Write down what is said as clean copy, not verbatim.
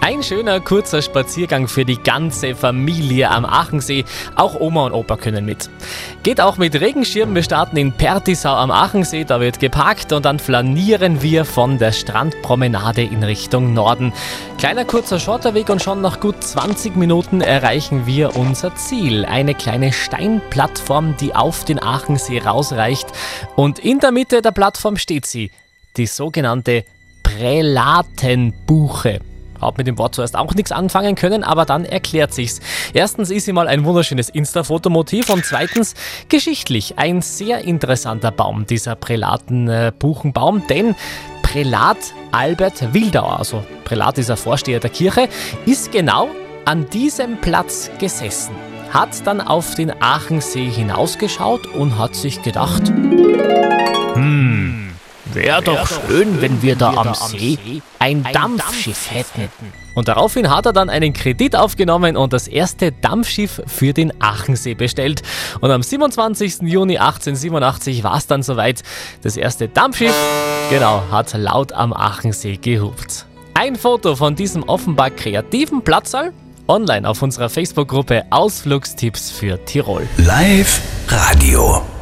Ein schöner, kurzer Spaziergang für die ganze Familie am Achensee. Auch Oma und Opa können mit. Geht auch mit Regenschirm. Wir starten in Pertisau am Achensee. Da wird geparkt und dann flanieren wir von der Strandpromenade in Richtung Norden. Kleiner, kurzer Schotterweg und schon nach gut 20 Minuten erreichen wir unser Ziel. Eine kleine Steinplattform, die auf den Achensee rausreicht. Und in der Mitte der Plattform steht sie, die sogenannte Prälatenbuche. Hab mit dem Wort zuerst auch nichts anfangen können, aber dann erklärt sich's. Erstens ist sie mal ein wunderschönes Insta-Fotomotiv und zweitens geschichtlich ein sehr interessanter Baum, dieser Prälatenbuchenbaum, denn Prälat Albert Wildauer, also Prälat ist der Vorsteher der Kirche, ist genau an diesem Platz gesessen, hat dann auf den Achensee hinausgeschaut und hat sich gedacht, wäre doch schön, wenn wir da am See ein Dampfschiff hätten. Und daraufhin hat er dann einen Kredit aufgenommen und das erste Dampfschiff für den Achensee bestellt. Und am 27. Juni 1887 war es dann soweit. Das erste Dampfschiff, hat laut am Achensee gehupt. Ein Foto von diesem offenbar kreativen Platzerl online auf unserer Facebook-Gruppe Ausflugstipps für Tirol. Live Radio.